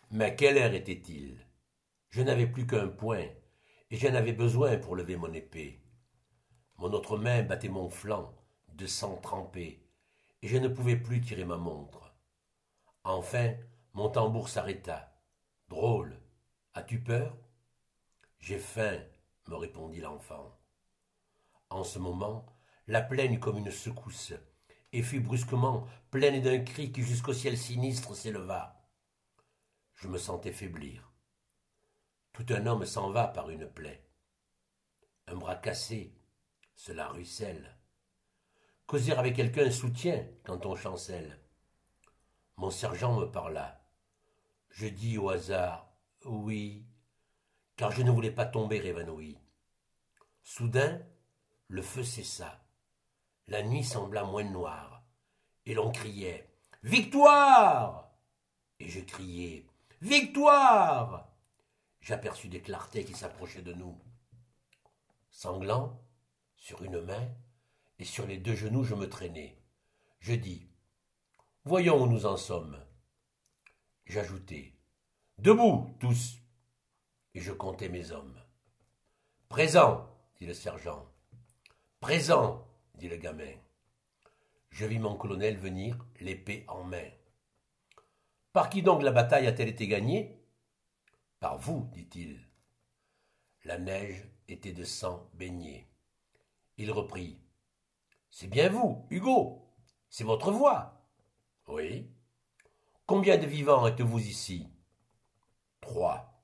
Mais quelle heure était-il? Je n'avais plus qu'un poing, et j'en avais besoin pour lever mon épée. Mon autre main battait mon flanc, de sang trempé, et je ne pouvais plus tirer ma montre. Enfin, mon tambour s'arrêta. Drôle. As-tu peur? J'ai faim, me répondit l'enfant. En ce moment, la plaine eut comme une secousse, et fut brusquement pleine d'un cri qui jusqu'au ciel sinistre s'éleva. Je me sentais faiblir. Tout un homme s'en va par une plaie. Un bras cassé, cela ruisselle. Causer avec quelqu'un soutient quand on chancelle. Mon sergent me parla. Je dis au hasard oui, car je ne voulais pas tomber évanoui. Soudain, le feu cessa. La nuit sembla moins noire, et l'on criait Victoire! Et je criais Victoire! J'aperçus des clartés qui s'approchaient de nous. Sanglant, sur une main, et sur les deux genoux je me traînais. Je dis Voyons où nous en sommes. J'ajoutai Debout, tous! Et je comptai mes hommes. Présent, dit le sergent. Présent, dit le gamin. Je vis mon colonel venir, l'épée en main. Par qui donc la bataille a-t-elle été gagnée? Par vous, dit-il. La neige était de sang baigné. Il reprit. C'est bien vous, Hugo. C'est votre voix. Oui. Combien de vivants êtes-vous ici? 3.